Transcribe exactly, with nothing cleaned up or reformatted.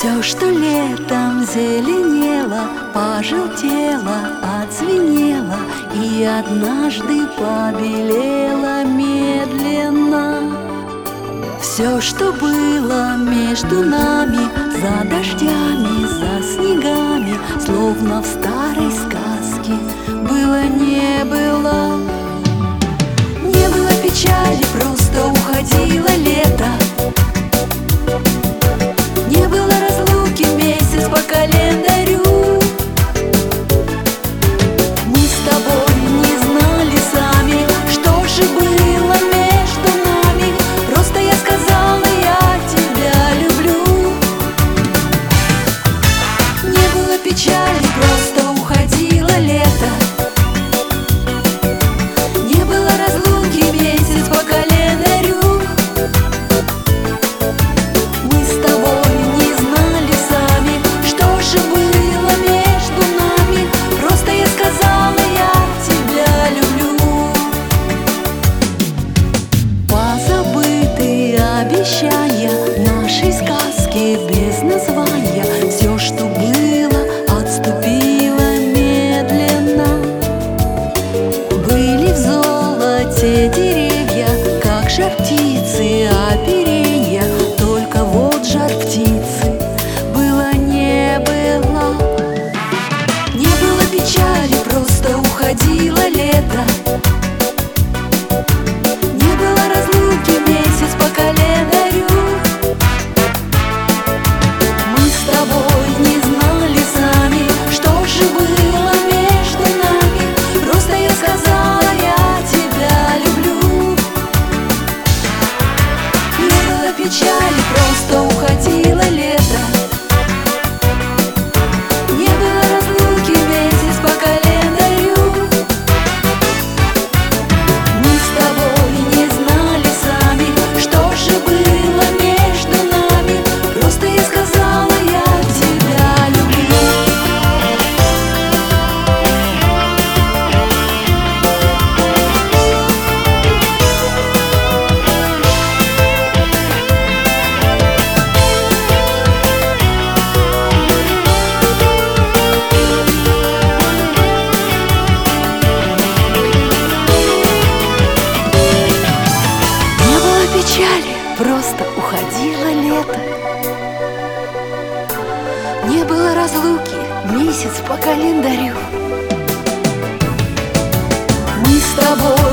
Все, что летом зеленело, пожелтело, оцвенело и однажды побелело медленно. Все, что было между нами, за дождями, за снегами, словно в старой сказке, было не было. Не было печали, просто уходило лето. Не было разлуки, месяц по календарю. Мы с тобой не знали сами, что же было между нами. Просто я сказала, я тебя люблю. Не было печали, просто уходило лето. Не было разлуки, месяц по календарю. Мы с тобой не знали сами, что же было между нами. Просто я сказала, я тебя люблю. Позабытые обещания нашей сказки без названия. Все, что было, отступило медленно. Были в золоте деревья, как жар птицы оперенья. Только вот жар птицы было не было. Не было печали, просто уходило лето. Не было разлуки, месяц по календарю. Мы с тобой не знали сами, что же было между нами. Просто я сказала, я тебя люблю. Не было печали, просто уходило лето. Не было разлуки, месяц по календарю. Мы с тобой не знали сами, что же было между нами. Просто я сказала, я тебя люблю. Не было печали, просто уходило лето. Не было разлуки, месяц по календарю. Мы с тобой